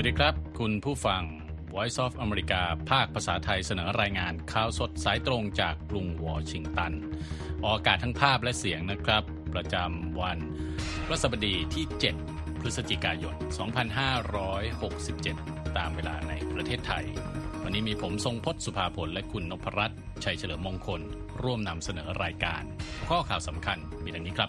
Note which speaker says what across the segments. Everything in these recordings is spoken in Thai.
Speaker 1: วัสดีครับคุณผู้ฟัง Voice of America ภาคภาษาไทยเสนอรายงานข่าวสดสายตรงจากกรุงวอชิงตันออกอากาศทั้งภาพและเสียงนะครับประจำวันพฤหัสบดีที่7พฤศจิกายน2567ตามเวลาในประเทศไทยวันนี้มีผมทรงพจน์สุภาผลและคุณนพรัตน์ชัยเฉลิมมงคลร่วมนำเสนอรายการข้อข่าวสำคัญมีดังนี้ครับ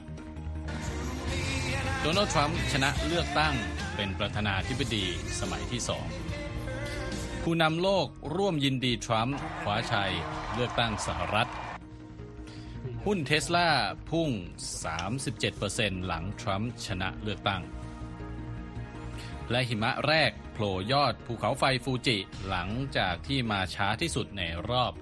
Speaker 1: โดนัลด์ทรัมป์ชนะเลือกตั้งเป็นประธานาธิบดีสมัยที่2ผู้นำโลกร่วมยินดีทรัมป์คว้าชัยเลือกตั้งสหรัฐหุ้นเทสลาพุ่ง 37% หลังทรัมป์ชนะเลือกตั้งและหิมะแรกโผล่ยอดภูเขาไฟฟูจิหลังจากที่มาช้าที่สุดในรอบ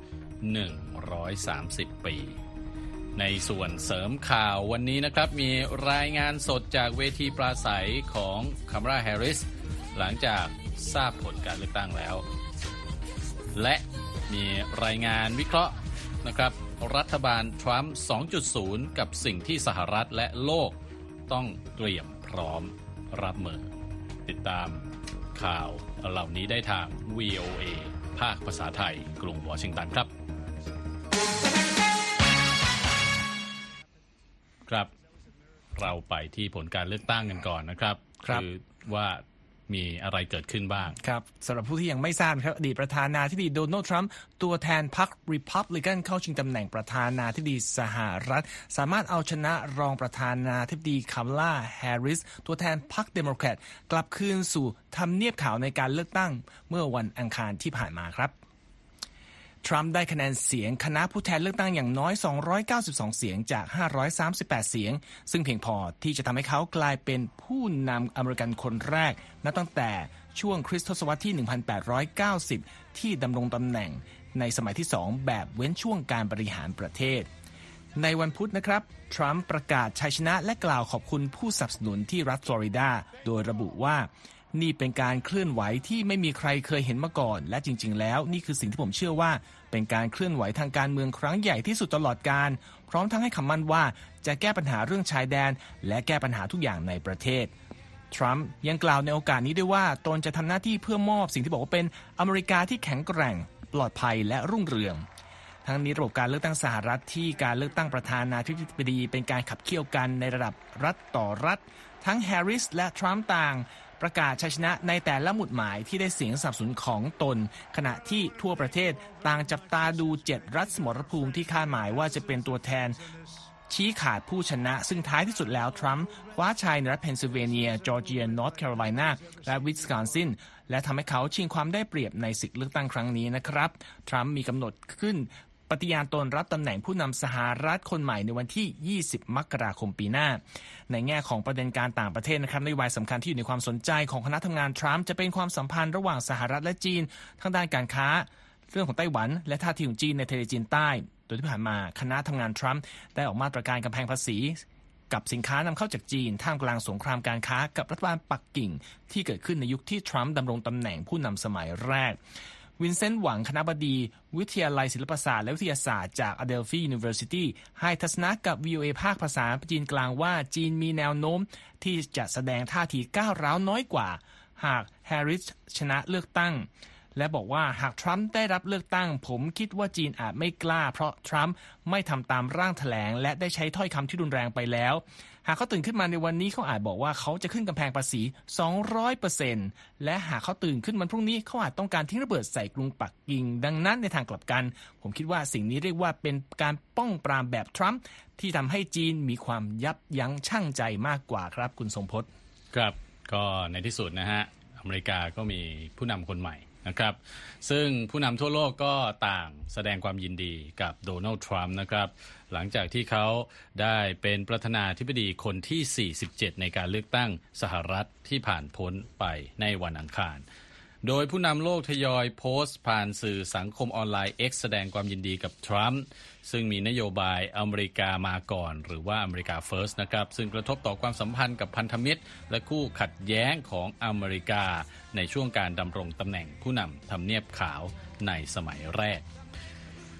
Speaker 1: 130 ปีในส่วนเสริมข่าววันนี้นะครับมีรายงานสดจากเวทีปราศัยของคัมราแฮร์ริสหลังจากทราบผลการเลือกตั้งแล้วและมีรายงานวิเคราะห์นะครับรัฐบาลทรัมป์ 2.0 กับสิ่งที่สหรัฐและโลกต้องเตรียมพร้อมรับมือติดตามข่าวเหล่านี้ได้ทาง VOA ภาคภาษาไทยกรุงวอชิงตันครับครับเราไปที่ผลการเลือกตั้งกันก่อนนะครับคือว่ามีอะไรเกิดขึ้นบ้าง
Speaker 2: ครับสำหรับผู้ที่ยังไม่ทราบครับอดีตประธานาธิบดีโดนัลด์ทรัมป์ตัวแทนพรรครีพับลิกันเข้าชิงตำแหน่งประธานาธิบดีสหรัฐสามารถเอาชนะรองประธานาธิบดีคัมลาแฮร์ริสตัวแทนพรรคเดโมแครตกลับคืนสู่ทำเนียบขาวในการเลือกตั้งเมื่อวันอังคารที่ผ่านมาครับทรัมป์ได้คะแนนเสียงคณะผู้แทนเลือกตั้งอย่างน้อย292เสียงจาก538เสียงซึ่งเพียงพอที่จะทำให้เขากลายเป็นผู้นำอเมริกันคนแรกนับตั้งแต่ช่วงคริสตศตวรรษที่1890ที่ดำรงตำแหน่งในสมัยที่2แบบเว้นช่วงการบริหารประเทศในวันพุธนะครับทรัมป์ประกาศชัยชนะและกล่าวขอบคุณผู้สนับสนุนที่รัฐฟลอริดาโดยระบุว่านี่เป็นการเคลื่อนไหวที่ไม่มีใครเคยเห็นมาก่อนและจริงๆแล้วนี่คือสิ่งที่ผมเชื่อว่าเป็นการเคลื่อนไหวทางการเมืองครั้งใหญ่ที่สุดตลอดกาลพร้อมทั้งให้คำมั่นว่าจะแก้ปัญหาเรื่องชายแดนและแก้ปัญหาทุกอย่างในประเทศทรัมป์ยังกล่าวในโอกาสนี้ด้วยว่าตนจะทำหน้าที่เพื่อมอบสิ่งที่บอกว่าเป็นอเมริกาที่แข็งแกร่งปลอดภัยและรุ่งเรืองทั้งนี้ระบบการเลือกตั้งสหรัฐที่การเลือกตั้งประธานาธิบดีเป็นการขับเคี่ยวกันในระดับรัฐต่อรัฐทั้งแฮร์ริสและทรัมป์ต่างประกาศชัยชนะในแต่ละหมุดหมายที่ได้เสียงสนับสนุนของตนขณะที่ทั่วประเทศต่างจับตาดู7รัฐสมรภูมิที่คาดหมายว่าจะเป็นตัวแทนชี้ขาดผู้ชนะซึ่งท้ายที่สุดแล้วทรัมป์คว้าชัยในรัฐเพนซิลเวเนียจอร์เจียนอร์ทแคโรไลนาและวิสคอนซินและทำให้เขาชิงความได้เปรียบในศึกเลือกตั้งครั้งนี้นะครับทรัมป์มีกำหนดขึ้นปฏิญาณตนรับตำแหน่งผู้นำสหรัฐคนใหม่ในวันที่20มกราคมปีหน้าในแง่ของประเด็นการต่างประเทศนะครับนโยบายสำคัญที่อยู่ในความสนใจของคณะทำงานทรัมป์จะเป็นความสัมพันธ์ระหว่างสหรัฐและจีนทั้งด้านการค้าเรื่องของไต้หวันและท่าทีของจีนในทะเลจีนใต้โดยที่ผ่านมาคณะทำงานทรัมป์ได้ออกมาตรการกำแพงภาษีกับสินค้านำเข้าจากจีนท่ามกลางสงครามการค้ากับรัฐบาลปักกิ่งที่เกิดขึ้นในยุคที่ทรัมป์ดำรงตำแหน่งผู้นำสมัยแรกวินเซนต์หวังคณบดีวิทยาลัยศิลปศาสตร์และวิทยาศาสตร์จาก Adelphi University ให้ทัศนะกับ VOA ภาคภาษาจีนกลางว่าจีนมีแนวโน้มที่จะแสดงท่าทีก้าวร้าวน้อยกว่าหากแฮร์ริสชนะเลือกตั้งและบอกว่าหากทรัมป์ได้รับเลือกตั้งผมคิดว่าจีนอาจไม่กล้าเพราะทรัมป์ไม่ทำตามร่างแถลงและได้ใช้ถ้อยคำที่รุนแรงไปแล้วหากเขาตื่นขึ้นมาในวันนี้เขาอาจบอกว่าเขาจะขึ้นกำแพงภาษี 200% และหากเขาตื่นขึ้นวันพรุ่งนี้เขาอาจต้องการทิ้งระเบิดใส่กรุงปักกิ่งดังนั้นในทางกลับกันผมคิดว่าสิ่งนี้เรียกว่าเป็นการป้องปรามแบบทรัมป์ที่ทำให้จีนมีความยับยั้งชั่งใจมากกว่าครับคุณทรงพจน์
Speaker 1: ครับก็ในที่สุดนะฮะอเมริกาก็มีผู้นำคนใหม่นะครับซึ่งผู้นำทั่วโลกก็ต่างแสดงความยินดีกับโดนัลด์ทรัมป์นะครับหลังจากที่เขาได้เป็นประธานาธิบดีคนที่47ในการเลือกตั้งสหรัฐที่ผ่านพ้นไปในวันอังคารโดยผู้นำโลกทยอยโพสต์ผ่านสื่อสังคมออนไลน์ X แสดงความยินดีกับทรัมป์ซึ่งมีนโยบายอเมริกามาก่อนหรือว่าอเมริกา First นะครับซึ่งกระทบต่อความสัมพันธ์กับพันธมิตรและคู่ขัดแย้งของอเมริกาในช่วงการดำรงตำแหน่งผู้นำทำเนียบขาวในสมัยแรก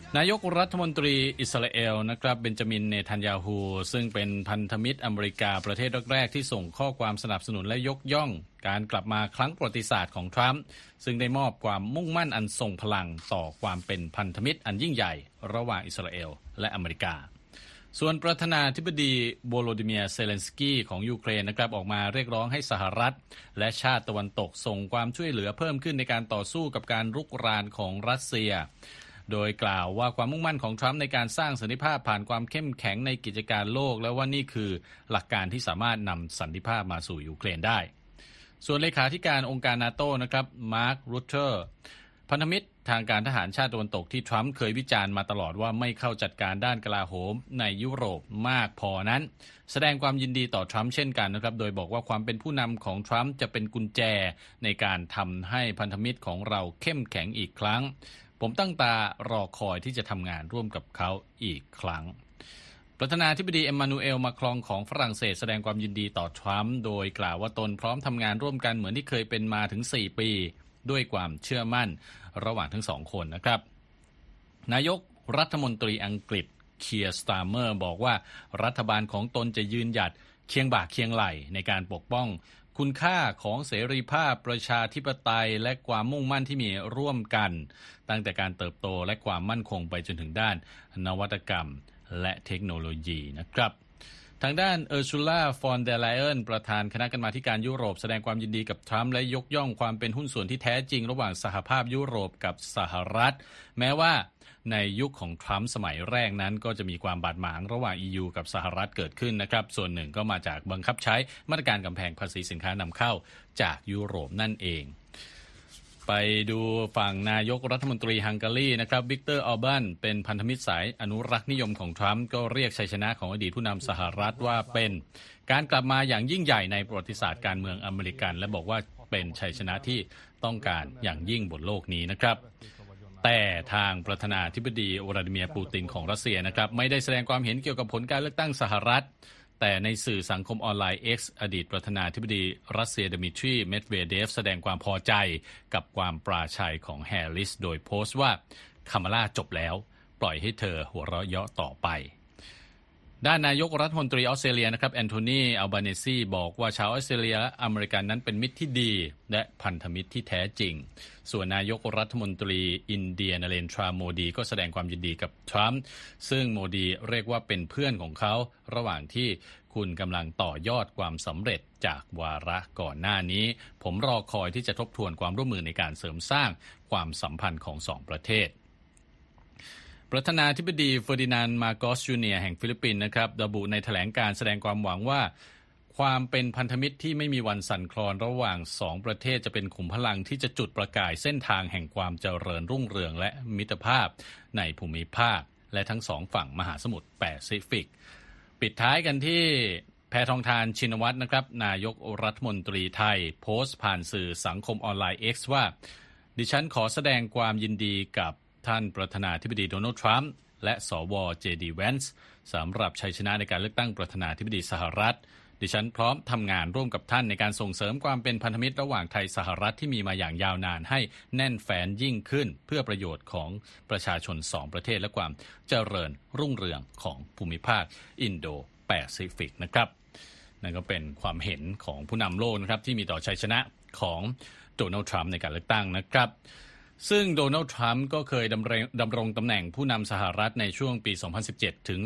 Speaker 1: นายกรัฐมนตรีอิสราเอลนะครับเบนจามินเนทันยาฮูซึ่งเป็นพันธมิตรอเมริกาประเทศแรกๆที่ส่งข้อความสนับสนุนและยกย่องการกลับมาครั้งประวัติศาสตร์ของทรัมป์ซึ่งได้มอบความมุ่งมั่นอันทรงพลังต่อความเป็นพันธมิตรอันยิ่งใหญ่ระหว่างอิสราเอลและอเมริกาส่วนประธานาธิบดีโวโลดิเมียร์เซเลนสกี้ของยูเครนนะครับออกมาเรียกร้องให้สหรัฐและชาติตะวันตกส่งความช่วยเหลือเพิ่มขึ้นในการต่อสู้กับการรุกรานของรัสเซียโดยกล่าวว่าความมุ่งมั่นของทรัมป์ในการสร้างสันติภาพผ่านความเข้มแข็งในกิจการโลกและว่านี่คือหลักการที่สามารถนำสันติภาพมาสู่ยูเครนได้ส่วนเลขาธิการองค์การนาโต้นะครับมาร์ครูเตอร์พันธมิตรทางการทหารชาติตะวันตกที่ทรัมป์เคยวิจารณ์มาตลอดว่าไม่เข้าจัดการด้านกลาโหมในยุโรปมากพอนั้นแสดงความยินดีต่อทรัมป์เช่นกันนะครับโดยบอกว่าความเป็นผู้นำของทรัมป์จะเป็นกุญแจในการทำให้พันธมิตรของเราเข้มแข็งอีกครั้งผมตั้งตารอคอยที่จะทำงานร่วมกับเขาอีกครั้งประธานาธิบดีเอ็มมานูเอลมาครองของฝรั่งเศสแสดงความยินดีต่อทรัมป์โดยกล่าวว่าตนพร้อมทำงานร่วมกันเหมือนที่เคยเป็นมาถึง4 ปีด้วยความเชื่อมั่นระหว่างทั้งสองคนนะครับนายกรัฐมนตรีอังกฤษเคียร์สตาร์เมอร์บอกว่ารัฐบาลของตนจะยืนหยัดเคียงบ่าเคียงไหล่ในการปกป้องคุณค่าของเสรีภาพประชาธิปไตยและความมุ่งมั่นที่มีร่วมกันตั้งแต่การเติบโตและความมั่นคงไปจนถึงด้านนวัตกรรมและเทคโนโลยีนะครับทางด้านเออร์ซูล่าฟอนเดอร์ไลเอนประธานคณะกรรมาการยุโรปแสดงความยินดีกับทรัมป์และยกย่องความเป็นหุ้นส่วนที่แท้จริงระหว่างสหภาพยุโรปกับสหรัฐแม้ว่าในยุคของทรัมป์สมัยแรกนั้นก็จะมีความบาดหมางระหว่าง EU กับสหรัฐเกิดขึ้นนะครับส่วนหนึ่งก็มาจากบังคับใช้มาตรการกำแพงภาษีสินค้านำเข้าจากยุโรปนั่นเองไปดูฝั่งนายกรัฐมนตรีฮังการีนะครับวิกเตอร์ออร์บันเป็นพันธมิตรสายอนุรักษ์นิยมของทรัมป์ก็เรียกชัยชนะของอดีตผู้นำสหรัฐว่าเป็นการกลับมาอย่างยิ่งใหญ่ในประวัติศาสตร์การเมืองอเมริกันและบอกว่าเป็นชัยชนะที่ต้องการอย่างยิ่งบนโลกนี้นะครับแต่ทางประธานาธิบดีวลาดิเมียร์ปูตินของรัสเซียนะครับไม่ได้แสดงความเห็นเกี่ยวกับผลการเลือกตั้งสหรัฐแต่ในสื่อสังคมออนไลน์ X อดีตประธานาธิบดีรัสเซียดมิทรีเมดเวเดฟแสดงความพอใจกับความปราชัยของแฮร์ริสโดยโพสต์ว่าคามาลาจบแล้วปล่อยให้เธอหัวเราะเยาะต่อไปด้านนายกรัฐมนตรีออสเตรเลียนะครับแอนโทนีอัลบาเนซีบอกว่าชาวออสเตรเลียและอเมริกันนั้นเป็นมิตรที่ดีและพันธมิตรที่แท้จริงส่วนนายกรัฐมนตรีอินเดียนเรนทราโมดีก็แสดงความยินดีกับทรัมป์ซึ่งโมดีเรียกว่าเป็นเพื่อนของเขาระหว่างที่คุณกำลังต่อยอดความสำเร็จจากวาระก่อนหน้านี้ผมรอคอยที่จะทบทวนความร่วมมือในการเสริมสร้างความสัมพันธ์ของสองประเทศประธานาธิบดีเฟอร์ดินานด์มาโกสจูเนียร์แห่งฟิลิปปินส์นะครับระบุในแถลงการแสดงความหวังว่าความเป็นพันธมิตรที่ไม่มีวันสั่นคลอนระหว่างสองประเทศจะเป็นขุมพลังที่จะจุดประกายเส้นทางแห่งความเจริญรุ่งเรืองและมิตรภาพในภูมิภาคและทั้งสองฝั่งมหาสมุทรแปซิฟิกปิดท้ายกันที่แพทองธารชินวัตรนะครับนายกรัฐมนตรีไทยโพสต์ผ่านสื่อสังคมออนไลน์ X ว่าดิฉันขอแสดงความยินดีกับท่านประธานาธิบดีโดนัลด์ทรัมป์และสวเจดีแวนซ์สำหรับชัยชนะในการเลือกตั้งประธานาธิบดีสหรัฐดิฉันพร้อมทำงานร่วมกับท่านในการส่งเสริมความเป็นพันธมิตรระหว่างไทยสหรัฐที่มีมาอย่างยาวนานให้แน่นแฟ้นยิ่งขึ้นเพื่อประโยชน์ของประชาชนสองประเทศและความเจริญรุ่งเรืองของภูมิภาคอินโดแปซิฟิกนะครับนั่นก็เป็นความเห็นของผู้นำโลกนะครับที่มีต่อชัยชนะของโดนัลด์ทรัมป์ในการเลือกตั้งนะครับซึ่งโดนัลด์ทรัมป์ก็เคยดำรงตำแหน่งผู้นำสหรัฐในช่วงปี 2017 ถึง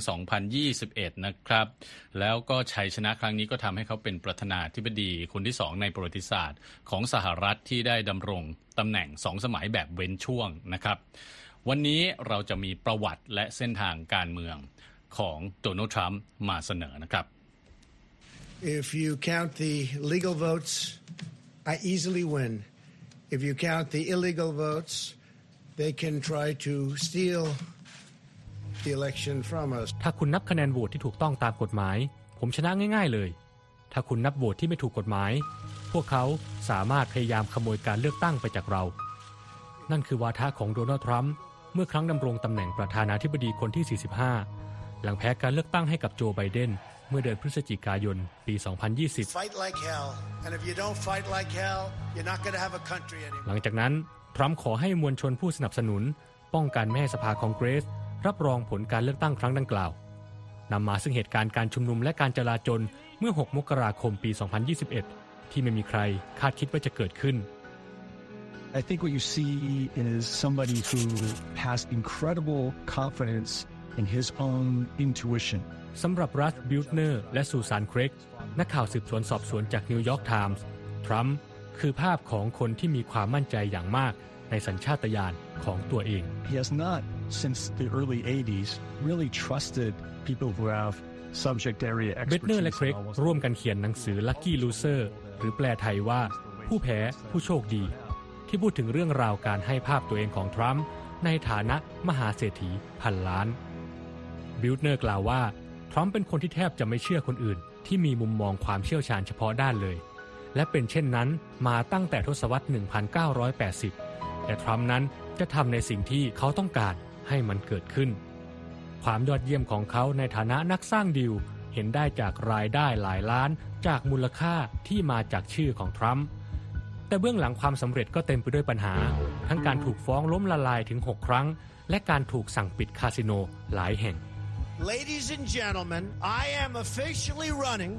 Speaker 1: 2021 นะครับแล้วก็ชัยชนะครั้งนี้ก็ทำให้เขาเป็นประธานาธิบดีคนที่2ในประวัติศาสตร์ของสหรัฐที่ได้ดำรงตำแหน่ง2 สมัยแบบเว้นช่วงนะครับวันนี้เราจะมีประวัติและเส้นทางการเมืองของโดนัลด์ทรัมป์มาเสนอนะครับ
Speaker 3: If you count the legal votes, I easily win.If you count the illegal votes, they can try to steal the election from us.
Speaker 4: ถ้าคุณนับคะแนนโหวตที่ถูกต้องตามกฎหมายผมชนะง่ายๆเลยถ้าคุณนับโหวตที่ไม่ถูกกฎหมายพวกเขาสามารถพยายามขโมยการเลือกตั้งไปจากเรานั่นคือวาทะของโดนัลด์ทรัมป์เมื่อครั้งดำรงตำแหน่งประธานาธิบดีคนที่ 45 หลังแพ้การเลือกตั้งให้กับโจไบเดนเมื่อเดือนพฤศจิกายนปี 2020 หลังจากนั้นทรัมป์ขอให้มวลชนผู้สนับสนุนป้องกันไม่ให้สภาคองเกรสรับรองผลการเลือกตั้งครั้งดังกล่าวนำมาซึ่งเหตุการณ์การชุมนุมและการจลาจลเมื่อ 6 มกราคม ปี 2021 ที่ไม่มีใครคาดคิดว่าจะเกิดขึ้น
Speaker 5: I think what you see is somebody who has incredible confidence in his own intuition.
Speaker 4: สำหรับรัส บิลเนอร์และซูซาน เครกนักข่าวสืบสวนสอบสวนจากนิวยอร์กไทมส์ทรัมป์คือภาพของคนที่มีความมั่นใจอย่างมากในสัญชาตญาณของตัวเอง
Speaker 5: He has not, since the early 80s, really trusted people who have subject area
Speaker 4: เบ
Speaker 5: expertise.
Speaker 4: เนอร์และเครกร่วมกันเขียนหนังสือ Lucky Loser หรือแปลไทยว่าผู้แพ้ผู้โชคดีที่พูดถึงเรื่องราวการให้ภาพตัวเองของทรัมป์ในฐานะมหาเศรษฐีพันล้านบิลเนอร์กล่าวว่าทรัมป์เป็นคนที่แทบจะไม่เชื่อคนอื่นที่มีมุมมองความเชี่ยวชาญเฉพาะด้านเลยและเป็นเช่นนั้นมาตั้งแต่ทศวรรษ 1980 แต่ทรัมป์นั้นจะทำในสิ่งที่เขาต้องการให้มันเกิดขึ้นความยอดเยี่ยมของเขาในฐานะนักสร้างดีลเห็นได้จากรายได้หลายล้านจากมูลค่าที่มาจากชื่อของทรัมป์แต่เบื้องหลังความสำเร็จก็เต็มไปด้วยปัญหาทั้งการถูกฟ้องล้มละลายถึง 6 ครั้งและการถูกสั่งปิดคาสิโนหลายแห่ง
Speaker 3: Ladies and gentlemen, I am officially running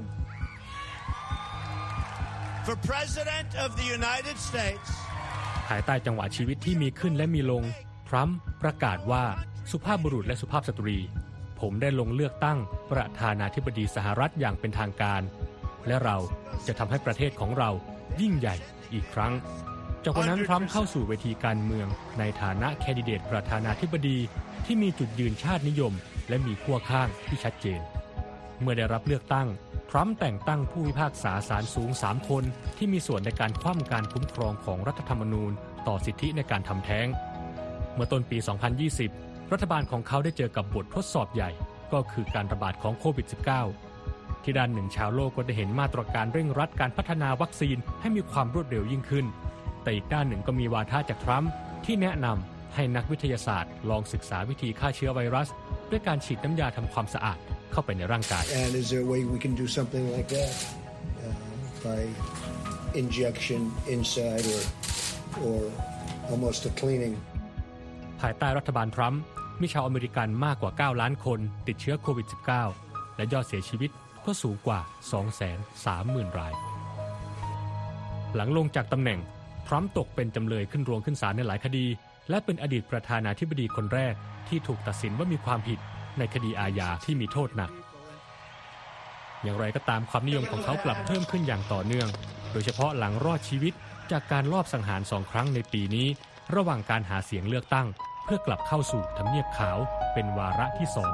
Speaker 3: for President of the United States.
Speaker 4: ภายใต้จังหวะชีวิตที่มีขึ้นและมีลงทรัมป์ประกาศว่าสุภาพบุรุษและสุภาพสตรีผมได้ลงเลือกตั้งประธานาธิบดีสหรัฐอย่างเป็นทางการและเราจะทำให้ประเทศของเรายิ่งใหญ่อีกครั้งจากวันนั้นทรัมป์เข้าสู่เวทีการเมืองในฐานะแคนดิเดตประธานาธิบดีที่มีจุดยืนชาตินิยมและมีขั้วข้างที่ชัดเจนเมื่อได้รับเลือกตั้งทรัมป์แต่งตั้งผู้พิพากษาศาลสูง3 คนที่มีส่วนในการคว่ำการคุ้มครองของรัฐธรรมนูญต่อสิทธิในการทำแท้งเมื่อต้นปี 2020 รัฐบาลของเขาได้เจอกับบททดสอบใหญ่ก็คือการระบาดของโควิด -19 ที่ด้านหนึ่งชาวโลกก็ได้เห็นมาตรการเร่งรัดการพัฒนาวัคซีนให้มีความรวดเร็วยิ่งขึ้นแต่อีกด้านหนึ่งก็มีวาทะจากทรัมป์ที่แนะนำให้นักวิทยาศาสตร์ลองศึกษาวิธีฆ่าเชื้อไวรัสด้วยการฉีดน้ำยาทำความสะอาดเข้าไปในร่างกาย
Speaker 3: And is there a way we can do something like that by injection inside or almost a cleaning
Speaker 4: ภายใต้รัฐบาลทรัมป์มีชาวอเมริกันมากกว่า9 ล้านคนติดเชื้อโควิด -19 และยอดเสียชีวิตก็สูงกว่า 230,000 รายหลังลงจากตำแหน่งทรัมป์ตกเป็นจำเลยขึ้นโรงขึ้นศาลในหลายคดีและเป็นอดีตประธานาธิบดีคนแรกที่ถูกตัดสินว่ามีความผิดในคดีอาญาที่มีโทษหนักอย่างไรก็ตามความนิยมของเขากลับเพิ่มขึ้นอย่างต่อเนื่องโดยเฉพาะหลังรอดชีวิตจากการลอบสังหาร2 ครั้งในปีนี้ระหว่างการหาเสียงเลือกตั้งเพื่อกลับเข้าสู่ทำเนียบขาวเป็นวาระที่ 2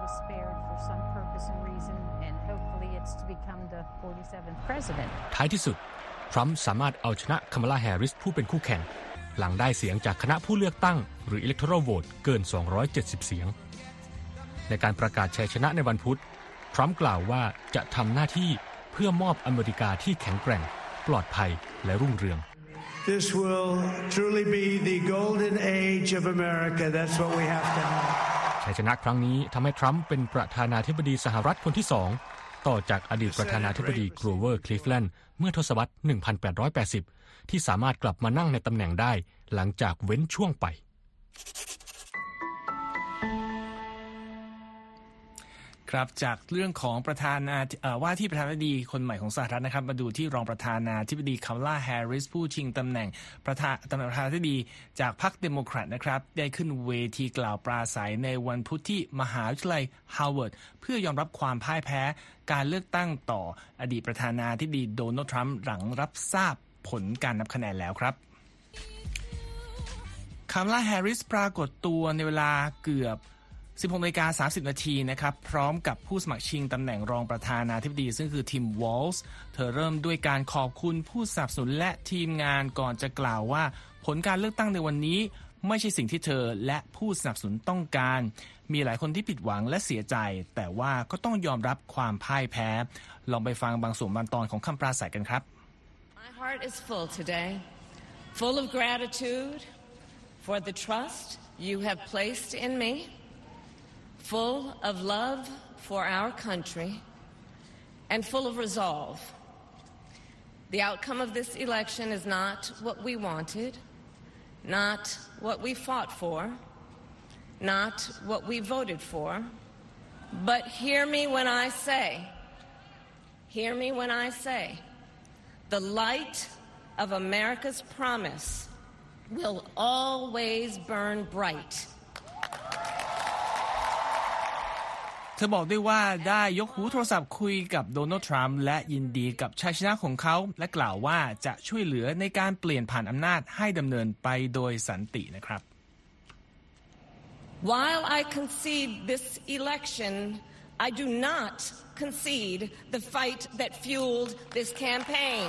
Speaker 4: ท้ายที่สุดทรัมป์สามารถเอาชนะคามาลา แฮร์ริสผู้เป็นคู่แข่งหลังได้เสียงจากคณะผู้เลือกตั้งหรือ Electoral Vote เกิน270 เสียงในการประกาศชัยชนะในวันพุธทรัมป์กล่าวว่าจะทำหน้าที่เพื่อมอบอเมริกาที่แข็งแกร่งปลอดภัยและรุ่งเรือง
Speaker 3: This will truly be the golden age of America. That's what we have to have.
Speaker 4: ชัยชนะครั้งนี้ทำให้ทรัมป์เป็นประธานาธิบดีสหรัฐคนที่ 2ต่อจากอดีตประธานาธิบดีโกรเวอร์ คลีฟแลนด์เมื่อทศวรรษ 1880 ที่สามารถกลับมานั่งในตำแหน่งได้หลังจากเว้นช่วงไป
Speaker 2: ครับจากเรื่องของว่าที่ประธานาธิบดีคนใหม่ของสหรัฐนะครับมาดูที่รองประธานาธิบดีคามาลา แฮร์ริสผู้ชิงตำแหน่งประธานาธิบดีจากพรรคเดโมแครตนะครับได้ขึ้นเวทีกล่าวปราศัยในวันพุธที่มหาวิทยาลัยฮาร์วาร์ดเพื่อยอมรับความพ่ายแพ้การเลือกตั้งต่ออดีตประธานาธิบดีโดนัลด์ทรัมป์หลังรับทราบผลการนับคะแนนแล้วครับคามาลา แฮร์ริสปรากฏตัวในเวลาเกือบ16:30 นาทีนะครับพร้อมกับผู้สมัครชิงตำแหน่งรองประธานาธิบดีซึ่งคือทิม วอลส์เธอเริ่มด้วยการขอบคุณผู้สนับสนุนและทีมงานก่อนจะกล่าวว่าผลการเลือกตั้งในวันนี้ไม่ใช่สิ่งที่เธอและผู้สนับสนุนต้องการมีหลายคนที่ผิดหวังและเสียใจแต่ว่าก็ต้องยอมรับความพ่ายแพ้ลองไปฟังบางส่วนบางตอนของคำปราศรัยกันครับ
Speaker 6: My heart is full today, full of gratitude for the trust you have placed in me.Full of love for our country and full of resolve. The outcome of this election is not what we wanted, not what we fought for, not what we voted for. But hear me when I say, the light of America's promise will always burn bright.
Speaker 2: เธอบอกด้วยว่าได้ยกหูโทรศัพท์คุยกับโดนัลด์ทรัมป์และยินดีกับชัยชนะของเขาและกล่าวว่าจะช่วยเหลือในการเปลี่ยนผ่านอำนาจให้ดำเนินไปโดยสันตินะครับ
Speaker 6: While I concede this election, I do not concede the fight that fueled this campaign.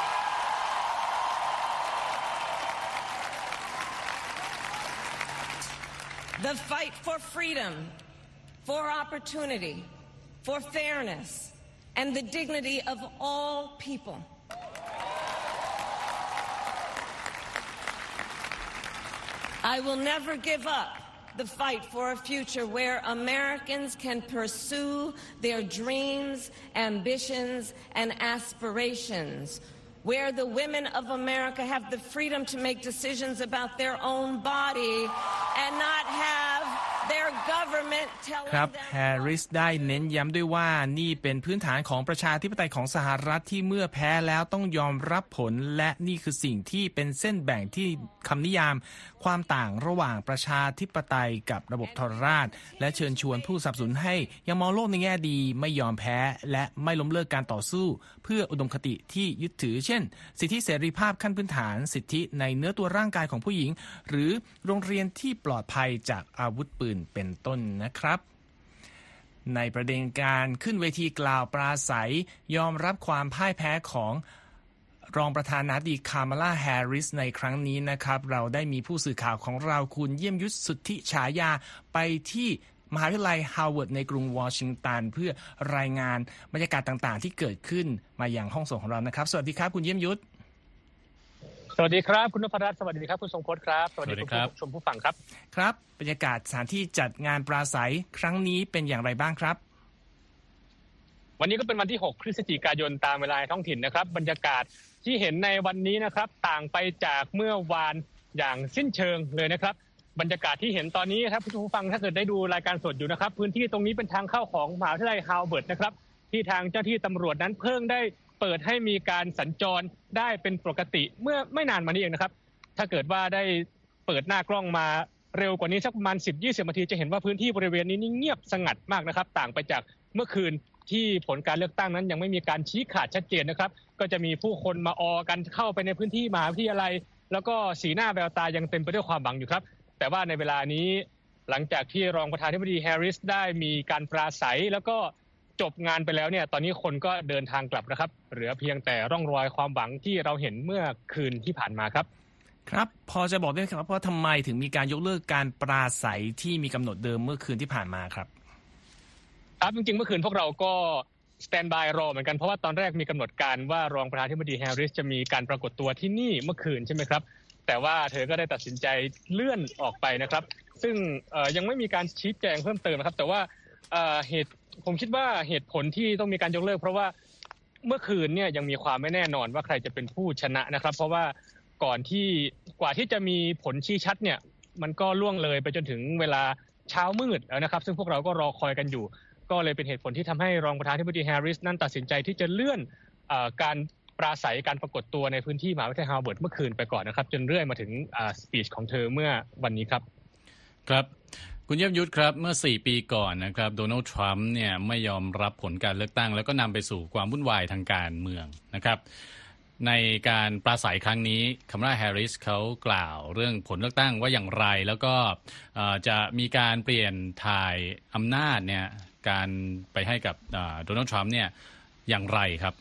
Speaker 6: The fight for freedom, for opportunity, for fairness, and the dignity of all people. I will never give up the fight for a future where Americans can pursue their dreams, ambitions, and aspirations, where the women of America have the freedom to make decisions about their own body and not have their government telling
Speaker 2: ครับ
Speaker 6: them
Speaker 2: แฮร์ริสได้เน้นย้ำด้วยว่านี่เป็นพื้นฐานของประชาธิปไตยของสหรัฐที่เมื่อแพ้แล้วต้องยอมรับผลและนี่คือสิ่งที่เป็นเส้นแบ่งที่คำนิยามความต่างระหว่างประชาธิปไตยกับระบบทรราชและเชิญชวนผู้สนับสนุนให้ยังมองโลกในแง่ดีไม่ยอมแพ้และไม่ล้มเลิกการต่อสู้เพื่ออุดมคติที่ยึดถือเช่นสิทธิเสรีภาพขั้นพื้นฐานสิทธิในเนื้อตัวร่างกายของผู้หญิงหรือโรงเรียนที่ปลอดภัยจากอาวุธปืนเป็นต้นนะครับในประเด็นการขึ้นเวทีกล่าวปราศัยยอมรับความพ่ายแพ้ของรองประธานาธิบดีคามาลาแฮร์ริสในครั้งนี้นะครับเราได้มีผู้สื่อข่าวของเราคุณเยี่ยมยุทธสุทธิฉายาไปที่มหาวิทยาลัยฮาร์วาร์ดในกรุงวอชิงตันเพื่อรายงานบรรยากาศต่างๆที่เกิดขึ้นมาอย่างห้องส่งของเรานะครับสวัสดีครับคุณเยี่ยมยุทธ
Speaker 7: สวัสดีครับคุณนพรัตน์สวัสดีครับคุณทรงพจน์ครับสวัสดีครับชมผู้ฟังครับ
Speaker 2: ครับบรรยากาศสถานที่จัดงานปราศัยครั้งนี้เป็นอย่างไรบ้างครับ
Speaker 7: วันนี้ก็เป็นวันที่6พฤศจิกายนตามเวลาท้องถิ่นนะครับบรรยากาศที่เห็นในวันนี้นะครับต่างไปจากเมื่อวานอย่างสิ้นเชิงเลยนะครับบรรยากาศที่เห็นตอนนี้ครับผู้ฟังถ้าเกิดได้ดูรายการสดอยู่นะครับพื้นที่ตรงนี้เป็นทางเข้าของมหาวิทยาลัยฮาร์วาร์ดนะครับที่ทางเจ้าที่ตำรวจนั้นเพิ่งได้เปิดให้มีการสัญจรได้เป็นปกติเมื่อไม่นานมานี้เองนะครับถ้าเกิดว่าได้เปิดหน้ากล้องมาเร็วกว่านี้สักประมาณ 10-20 นาทีจะเห็นว่าพื้นที่บริเวณนี้นี่เงียบสงัดมากนะครับต่างไปจากเมื่อคืนที่ผลการเลือกตั้งนั้นยังไม่มีการชี้ขาดชัดเจนนะครับก็จะมีผู้คนมากันเข้าไปในพื้นที่มหาวิทยาลัยแล้วก็สีหน้าแววตายังเต็มไปด้วยความหวังอยู่ครับแต่ว่าในเวลานี้หลังจากที่รองประธานาธิบดีแฮร์ริสได้มีการปราศัยแล้วก็จบงานไปแล้วเนี่ยตอนนี้คนก็เดินทางกลับนะครับเหลือเพียงแต่ร่องรอยความหวังที่เราเห็นเมื่อคืนที่ผ่านมาครับ
Speaker 2: ครับพอจะบอกได้ไหมครับว่าทำไมถึงมีการยกเลิกการปราศัยที่มีกำหนดเดิมเมื่อคืนที่ผ่านมาครับ
Speaker 7: ครับจริงๆเมื่อคืนพวกเราก็สแตนบายรอเหมือนกันเพราะว่าตอนแรกมีกำหนดการว่ารองประธานาธิบดีแฮร์ริสจะมีการปรากฏตัวที่นี่เมื่อคืนใช่ไหมครับแต่ว่าเธอก็ได้ตัดสินใจเลื่อนออกไปนะครับซึ่งยังไม่มีการชี้แจงเพิ่มเติมนะครับแต่ว่าผมคิดว่าเหตุผลที่ต้องมีการยกเลิกเพราะว่าเมื่อคืนเนี่ยยังมีความไม่แน่นอนว่าใครจะเป็นผู้ชนะนะครับเพราะว่ากว่าที่จะมีผลชี้ชัดเนี่ยมันก็ล่วงเลยไปจนถึงเวลาเช้ามืดแล้วนะครับซึ่งพวกเราก็รอคอยกันอยู่ก็เลยเป็นเหตุผลที่ทำให้รองประธานาธิบดีแฮร์ริสนั้นตัดสินใจที่จะเลื่อนการปราศัยการปรากฏตัวในพื้นที่มหาวิทยาลัยฮาร์วาร์ดเมื่อคืนไปก่อนนะครับจนเรื่อยมาถึงสปีชของเธอเมื่อวันนี้ครับ
Speaker 1: ครับคุณเยี่ยมยุทธครับเมื่อ4ปีก่อนนะครับโดนัลด์ทรัมป์เนี่ยไม่ยอมรับผลการเลือกตั้งแล้วก็นำไปสู่ความวุ่นวายทางการเมืองนะครับในการปราศัยครั้งนี้คามาลาแฮร์ริสเขากล่าวเรื่องผลเลือกตั้งว่าอย่างไรแล้วก็จะมีการเปลี่ยนถ่ายอำนาจเนี่ยการไปให้กับโดนัลด์ทรัมป์เนี่ยอย่างไรครับ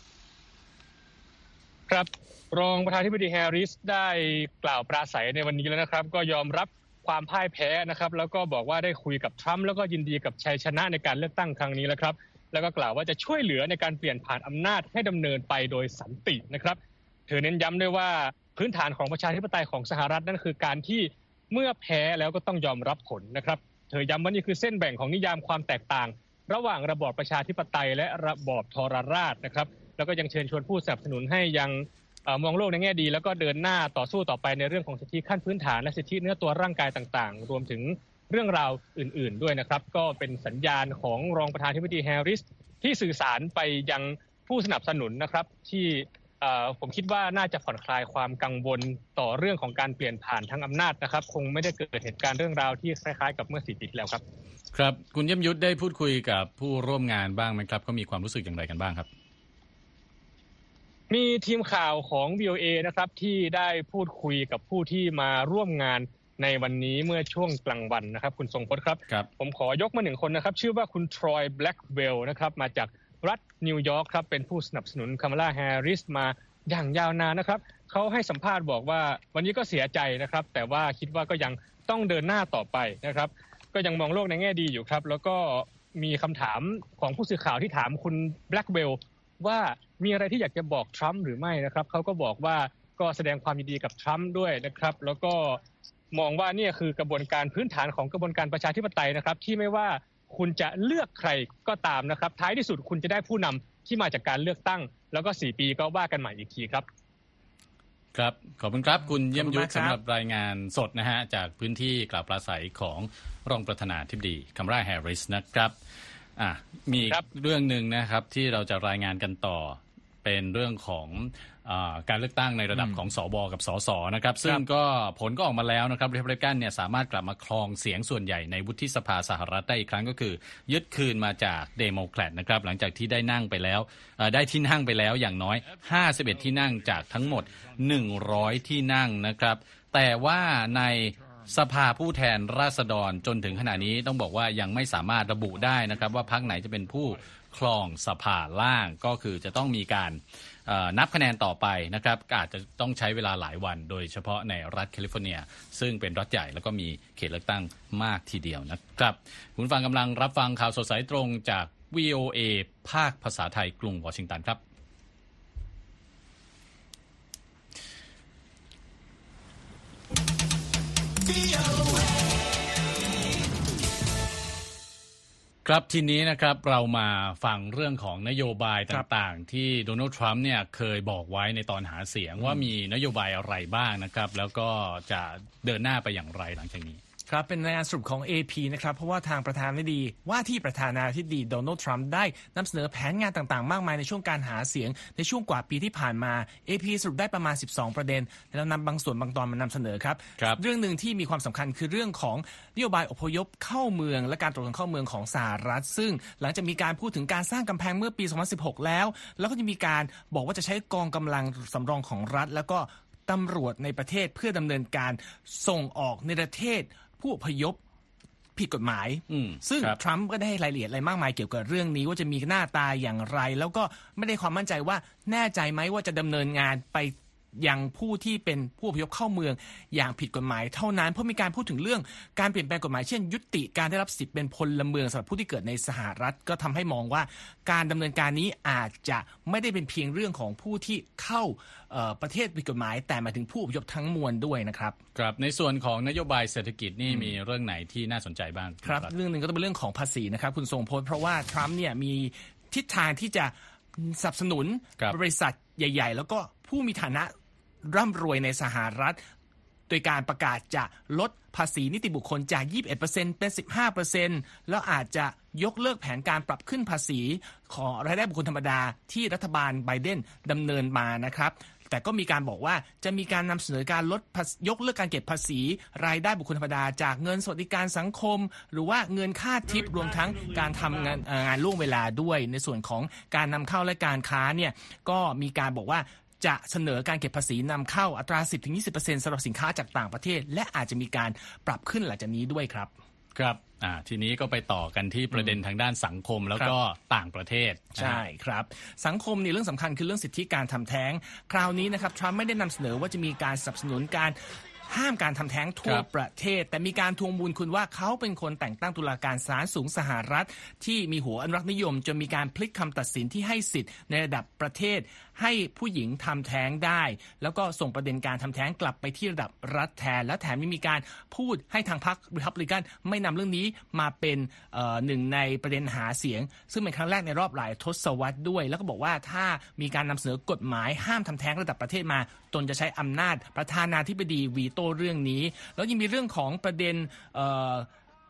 Speaker 7: ครับรองประธานาธิบดีแฮร์ริสได้กล่าวปราศัยในวันนี้แล้วนะครับก็ยอมรับความพ่ายแพ้นะครับแล้วก็บอกว่าได้คุยกับทรัมป์แล้วก็ยินดีกับชัยชนะในการเลือกตั้งครั้งนี้แล้วครับแล้วก็กล่าวว่าจะช่วยเหลือในการเปลี่ยนผ่านอำนาจให้ดำเนินไปโดยสันตินะครับเธอเน้นย้ำด้วยว่าพื้นฐานของประชาธิปไตยของสหรัฐนั่นคือการที่เมื่อแพ้แล้วก็ต้องยอมรับผลนะครับเธอย้ำว่านี่คือเส้นแบ่งของนิยามความแตกต่างระหว่างระบอบประชาธิปไตยและระบอบทรราชนะครับแล้วก็ยังเชิญชวนผู้สนับสนุนให้ยังมองโลกในแง่ดีแล้วก็เดินหน้าต่อสู้ต่อไปในเรื่องของสิทธิขั้นพื้นฐานและสิทธิเนื้อตัวร่างกายต่างๆรวมถึงเรื่องราวอื่นๆด้วยนะครับก็เป็นสัญญาณของรองประธานาธิบดีแฮร์ริสที่สื่อสารไปยังผู้สนับสนุนนะครับที่ผมคิดว่าน่าจะผ่อนคลายความกังวลต่อเรื่องของการเปลี่ยนผ่านทางอำนาจนะครับคงไม่ได้เกิดเหตุการณ์เรื่องราวที่คล้ายๆกับเมื่อ4 ปีที่แล้วครับ
Speaker 1: ครับคุณเยี่ยมยุทธได้พูดคุยกับผู้ร่วมงานบ้างไหมครับเขามีความรู้สึกอย่างไรกันบ้างครับ
Speaker 7: มีทีมข่าวของ VOA นะครับที่ได้พูดคุยกับผู้ที่มาร่วมงานในวันนี้เมื่อช่วงกลางวันนะครับคุณทรงพจน์ครับผมขอยกมา1 คนนะครับชื่อว่าคุณทรอยแบล็กเวลนะครับมาจากรัฐนิวยอร์กครับเป็นผู้สนับสนุนคามาลาแฮร์ริสมาอย่างยาวนานนะครับเขาให้สัมภาษณ์บอกว่าวันนี้ก็เสียใจนะครับแต่ว่าคิดว่าก็ยังต้องเดินหน้าต่อไปนะครับก็ยังมองโลกในแง่ดีอยู่ครับแล้วก็มีคำถามของผู้สื่อข่าวที่ถามคุณแบล็กเวลว่ามีอะไรที่อยากจะบอกทรัมป์หรือไม่นะครับเขาก็บอกว่าก็แสดงความยินดีกับทรัมป์ด้วยนะครับแล้วก็มองว่านี่คือกระบวนการพื้นฐานของกระบวนการประชาธิปไตยนะครับที่ไม่ว่าคุณจะเลือกใครก็ตามนะครับท้ายที่สุดคุณจะได้ผู้นำที่มาจากการเลือกตั้งแล้วก็4 ปีก็ว่ากันใหม่อีกทีครับ
Speaker 1: ครับขอบคุณครับคุณเยี่ยมยุทธสำหรับรายงานสดนะฮะจากพื้นที่กล่าวปราศัยของรองประธานาธิบดีคามาลาแฮร์ริสนะครับมีเรื่องนึงนะครับที่เราจะรายงานกันต่อเป็นเรื่องของการเลือกตั้งในระดับของสวกับสสนะครับซึ่งก็ผลก็ออกมาแล้วนะครับรีพับลิกันเนี่ยสามารถกลับมาครองเสียงส่วนใหญ่ในวุฒิสภาสหรัฐได้อีกครั้งก็คือยึดคืนมาจากเดโมแครตนะครับหลังจากที่ได้นั่งไปแล้วได้ที่นั่งไปแล้วอย่างน้อย51ที่นั่งจากทั้งหมด100ที่นั่งนะครับแต่ว่าในสภาผู้แทนราษฎรจนถึงขณะนี้ต้องบอกว่ายังไม่สามารถระบุได้นะครับว่าพรรคไหนจะเป็นผู้ครองสภาล่างก็คือจะต้องมีการนับคะแนนต่อไปนะครับอาจจะต้องใช้เวลาหลายวันโดยเฉพาะในรัฐแคลิฟอร์เนียซึ่งเป็นรัฐใหญ่แล้วก็มีเขตเลือกตั้งมากทีเดียวนะครับคุณฟังกำลังรับฟังข่าวสดสายตรงจาก VOA ภาคภาษาไทยกรุงวอชิงตันครับครับทีนี้นะครับเรามาฟังเรื่องของนโยบายต่างๆที่โดนัลด์ทรัมป์เนี่ยเคยบอกไว้ในตอนหาเสียงว่ามีนโยบายอะไรบ้างนะครับแล้วก็จะเดินหน้าไปอย่างไรหลังจากนี้
Speaker 2: ครับเป็นรายงานสรุปของ AP นะครับเพราะว่าทางประธานาธิบดีว่าที่ประธานาธิบดีโดนัลด์ทรัมป์ได้นำเสนอแผนงานต่างๆมากมายในช่วงการหาเสียงในช่วงกว่าปีที่ผ่านมา AP สรุปได้ประมาณ12ประเด็นแล้วนำบางส่วนบางตอนมานำเสนอครับเรื่องหนึ่งที่มีความสำคัญคือเรื่องของนโยบายอพยพเข้าเมืองและการตรวจคนเข้าเมืองของสหรัฐซึ่งหลังจากมีการพูดถึงการสร้างกำแพงเมื่อปี2016แล้วก็จะมีการบอกว่าจะใช้กองกำลังสำรองของรัฐแล้วก็ตำรวจในประเทศเพื่อดำเนินการส่งออกในประเทศผู้อพยพผิดกฎหมายซึ่งทรัมป์ก็ได้ให้รายละเอียดอะไรมากมายเกี่ยวกับเรื่องนี้ว่าจะมีหน้าตาอย่างไรแล้วก็ไม่ได้ความมั่นใจว่าแน่ใจไหมว่าจะดำเนินงานไปยังผู้ที่เป็นผู้อพยพเข้าเมืองอย่างผิดกฎหมายเท่านั้นเพราะมีการพูดถึงเรื่องการเปลี่ยนแปลงกฎหมายเช่นยุติการได้รับสิทธิ์เป็นพลเมืองสำหรับผู้ที่เกิดในสหรัฐก็ทำให้มองว่าการดำเนินการนี้อาจจะไม่ได้เป็นเพียงเรื่องของผู้ที่เข้าประเทศผิดกฎหมายแต่หมายถึงผู้อพยพทั้งมวลด้วยนะครับ
Speaker 1: ครับในส่วนของนโยบายเศรษฐกิจนี่มีเรื่องไหนที่น่าสนใจบ้าง
Speaker 2: ครับเรื่องนึงก็ต้องเป็นเรื่องของภาษีนะครับคุณทรงพจน์เพราะว่าทรัมป์เนี่ยมีทิศทางที่จะสนับสนุนบริษัทใหญ่ๆแล้วก็ผู้มีฐานะร่ำรวยในสหรัฐโดยการประกาศจะลดภาษีนิติบุคคลจาก 21% เป็น 15% แล้วอาจจะยกเลิกแผนการปรับขึ้นภาษีของรายได้บุคคลธรรมดาที่รัฐบาลไบเดนดำเนินมานะครับแต่ก็มีการบอกว่าจะมีการนำเสนอการยกเลิกการเก็บภาษีรายได้บุคคลธรรมดาจากเงินสวัสดิการสังคมหรือว่าเงินค่าทิปรวมทั้งการทำงานล่วงเวลาด้วยในส่วนของการนำเข้าและการค้าเนี่ยก็มีการบอกว่าจะเสนอการเก็บภาษีนำเข้าอัตรา 10-20% สำหรับสินค้าจากต่างประเทศและอาจจะมีการปรับขึ้นหลังจากนี้ด้วยครับ
Speaker 1: ครับทีนี้ก็ไปต่อกันที่ประเด็นทางด้านสังคมแล้วก็ต่างประเทศ
Speaker 2: ใช่ครับสังคมนี่เรื่องสำคัญคือเรื่องสิทธิการทำแท้งคราวนี้นะครับทรัมป์ไม่ได้นำเสนอว่าจะมีการสนับสนุนการห้ามการทำแท้งทั่วประเทศแต่มีการทวงบุญคุณว่าเขาเป็นคนแต่งตั้งตุลาการศาลสูงสหรัฐที่มีหัวอนุรักษ์นิยมจนมีการพลิกคำตัดสินที่ให้สิทธิ์ในระดับประเทศให้ผู้หญิงทำแท้งได้แล้วก็ส่งประเด็นการทำแท้งกลับไปที่ระดับรัฐแทนและแถมมีการพูดให้ทางพรรครีพับลิกันไม่นำเรื่องนี้มาเป็นหนึ่งในประเด็นหาเสียงซึ่งเป็นครั้งแรกในรอบหลายทศวรรษด้วยแล้วก็บอกว่าถ้ามีการนำเสนอกฎหมายห้ามทำแท้งระดับประเทศมาตนจะใช้อำนาจประธานาธิบดีวีโต้เรื่องนี้แล้วยังมีเรื่องของประเด็น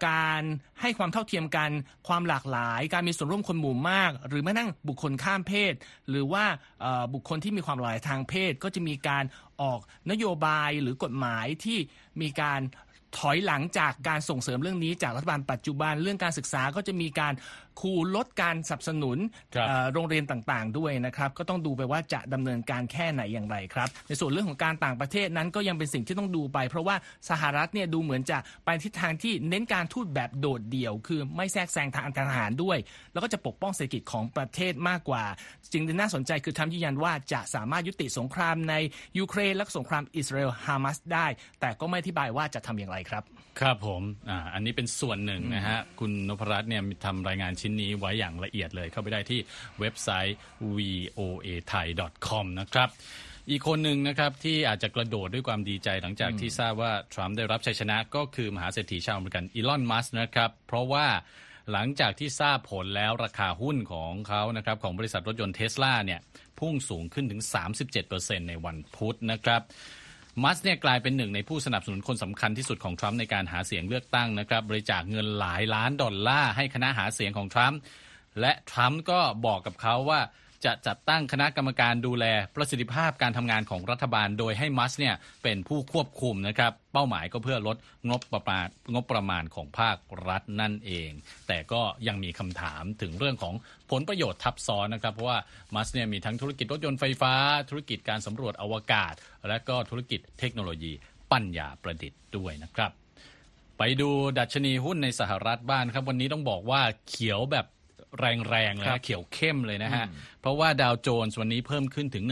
Speaker 2: การให้ความเท่าเทียมกันความหลากหลายการมีส่วนร่วมคนหมู่มากหรือแม้กระทั่งบุคคลข้ามเพศหรือว่าบุคคลที่มีความหลากหลายทางเพศก็จะมีการออกนโยบายหรือกฎหมายที่มีการถอยหลังจากการส่งเสริมเรื่องนี้จากรัฐบาลปัจจุบันเรื่องการศึกษาก็จะมีการคูลดการสนับสนุนโรงเรียนต่างๆด้วยนะครับก็ต้องดูไปว่าจะดำเนินการแค่ไหนอย่างไรครับในส่วนเรื่องของการต่างประเทศนั้นก็ยังเป็นสิ่งที่ต้องดูไปเพราะว่าสหรัฐเนี่ยดูเหมือนจะไปทิศทางที่เน้นการทูตแบบโดดเดี่ยวคือไม่แทรกแซงทางการทหารด้วยแล้วก็จะปกป้องเศรษฐกิจของประเทศมากกว่าสิ่งที่น่าสนใจคือทรัมป์ยืนยันว่าจะสามารถยุติสงครามในยูเครนและสงครามอิสราเอลฮามาสได้แต่ก็ไม่อธิบายว่าจะทำอย่างไรครับ
Speaker 1: ครับผมอันนี้เป็นส่วนหนึ่งนะฮะคุณนพรัตน์เนี่ยทำรายงานชิ้นนี้ไว้อย่างละเอียดเลยเข้าไปได้ที่เว็บไซต์ voathai.com นะครับอีกคนหนึ่งนะครับที่อาจจะกระโดดด้วยความดีใจหลังจากที่ทราบว่าทรัมป์ได้รับชัยชนะก็คือมหาเศรษฐีชาวอเมริกันอีลอน มัสก์นะครับเพราะว่าหลังจากที่ทราบผลแล้วราคาหุ้นของเขานะครับของบริษัทรถยนต์ Tesla เนี่ยพุ่งสูงขึ้นถึง 37% ในวันพุธนะครับมัสก์เนี่ยกลายเป็นหนึ่งในผู้สนับสนุนคนสำคัญที่สุดของทรัมป์ในการหาเสียงเลือกตั้งนะครับบริจาคเงินหลายล้านดอลลาร์ให้คณะหาเสียงของทรัมป์และทรัมป์ก็บอกกับเขาว่าจะจัดตั้งคณะกรรมการดูแลประสิทธิภาพการทำงานของรัฐบาลโดยให้มัสก์เนี่ยเป็นผู้ควบคุมนะครับเป้าหมายก็เพื่อลดงบประมาณของภาครัฐนั่นเองแต่ก็ยังมีคำถามถึงเรื่องของผลประโยชน์ทับซ้อนนะครับเพราะว่ามัสก์เนี่ยมีทั้งธุรกิจรถยนต์ไฟฟ้าธุรกิจการสำรวจอวกาศและก็ธุรกิจเทคโนโลยีปัญญาประดิษฐ์ด้วยนะครับไปดูดัชนีหุ้นในสหรัฐบ้างครับวันนี้ต้องบอกว่าเขียวแบบแรงๆเลยนะเขียวเข้มเลยนะฮะเพราะว่าดาวโจนส์วันนี้เพิ่มขึ้นถึง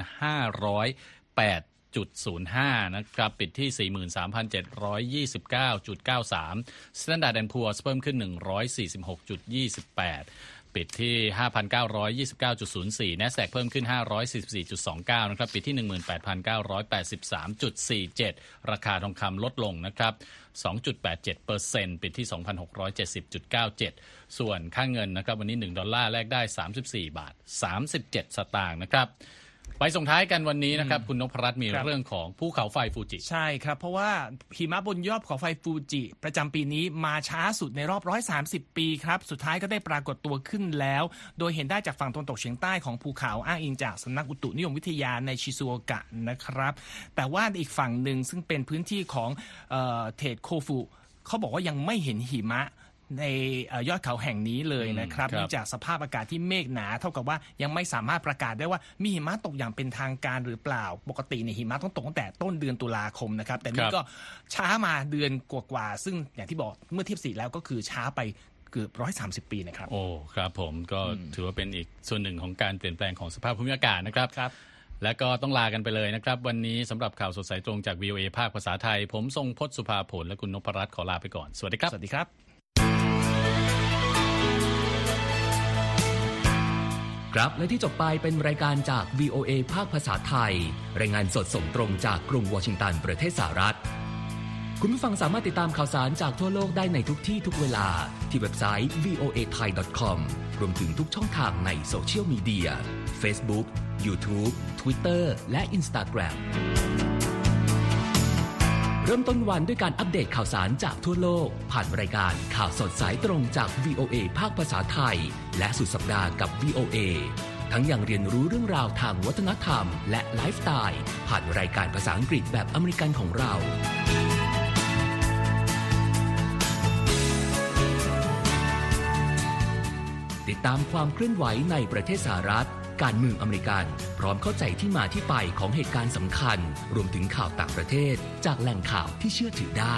Speaker 1: 1,508.05 นะครับปิดที่ 43,729.93 Standard & Poor's เพิ่มขึ้น 146.28 ปิดที่ 5,929.04 NASDAQ เพิ่มขึ้น 544.29 นะครับปิดที่ 18,983.47 ราคาทองคำลดลงนะครับ 2.87% ปิดที่ 2,670.97 ส่วนค่าเงินนะครับวันนี้1ดอลลาร์แลกได้34บาท37สตางค์นะครับไปส่งท้ายกันวันนี้นะครับคุณนพรัตน์มีเรื่องของภูเขาไฟฟูจิ
Speaker 2: ใช่ครับเพราะว่าหิมะบนยอดเขาไฟฟูจิประจำปีนี้มาช้าสุดในรอบ130ปีครับสุดท้ายก็ได้ปรากฏตัวขึ้นแล้วโดยเห็นได้จากฝั่งตะวันตกเฉียงใต้ของภูเขาอ้างอิงจากสำนักอุตุนิยมวิทยาในชิซูโอกะนะครับแต่ว่าอีกฝั่งหนึ่งซึ่งเป็นพื้นที่ของเทดโคฟุเขาบอกว่ายังไม่เห็นหิมะในยอดเขาแห่งนี้เลยนะครับเนื่องจากสภาพอากาศที่เมฆหนาเท่ากับว่ายังไม่สามารถประกาศได้ว่ามีหิมะตกอย่างเป็นทางการหรือเปล่าปกติในหิมะต้องตกตั้งแต่ต้นเดือนตุลาคมนะครับแต่นี่ก็ช้ามาเดือนกว่าๆซึ่งอย่างที่บอกเมื่อเทียบสีแล้วก็คือช้าไปเกือบ130ปีนะครับ
Speaker 1: โอ้ครับผมก็ถือว่าเป็นอีกส่วนหนึ่งของการเปลี่ยนแปลงของสภาพภูมิอากาศนะครับและก็ต้องลากันไปเลยนะครับวันนี้สำหรับข่าวสดสายตรงจาก VOA ภาคภาษาไทยผมทรงพจน์สุภาผลและคุณนพรัตน์ขอลาไปก่อนสวัสดีครับ
Speaker 2: สวัสดีครับ
Speaker 8: ครับและที่จบไปเป็นรายการจาก VOA ภาคภาษาไทยรายงานสดส่งตรงจากกรุงวอชิงตันประเทศสหรัฐคุณผู้ฟังสามารถติดตามข่าวสารจากทั่วโลกได้ในทุกที่ทุกเวลาที่เว็บไซต์ voathai.com รวมถึงทุกช่องทางในโซเชียลมีเดีย Facebook YouTube Twitter และ Instagram เริ่มต้นวันด้วยการอัปเดตข่าวสารจากทั่วโลกผ่านรายการข่าวสดสายตรงจาก VOA ภาคภาษาไทยและสุดสัปดาห์กับ VOA ทั้งยังเรียนรู้เรื่องราวทางวัฒนธรรมและไลฟ์สไตล์ผ่านรายการภาษาอังกฤษแบบอเมริกันของเราติดตามความเคลื่อนไหวในประเทศสหรัฐการเมืองอเมริกันพร้อมเข้าใจที่มาที่ไปของเหตุการณ์สำคัญรวมถึงข่าวต่างประเทศจากแหล่งข่าวที่เชื่อถือได้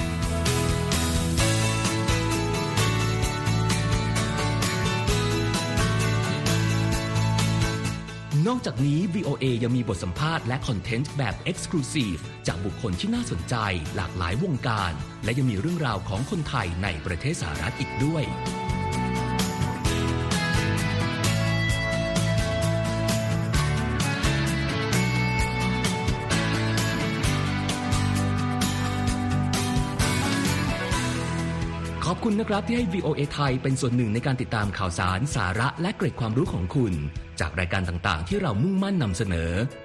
Speaker 8: นอกจากนี้ VOA ยังมีบทสัมภาษณ์และคอนเทนต์แบบ Exclusive จากบุคคลที่น่าสนใจหลากหลายวงการและยังมีเรื่องราวของคนไทยในประเทศสหรัฐอีกด้วยขอบคุณนะครับที่ให้ VOA ไทยเป็นส่วนหนึ่งในการติดตามข่าวสารสาระและเกร็ดความรู้ของคุณจากรายการต่างๆที่เรามุ่งมั่นนำเสนอ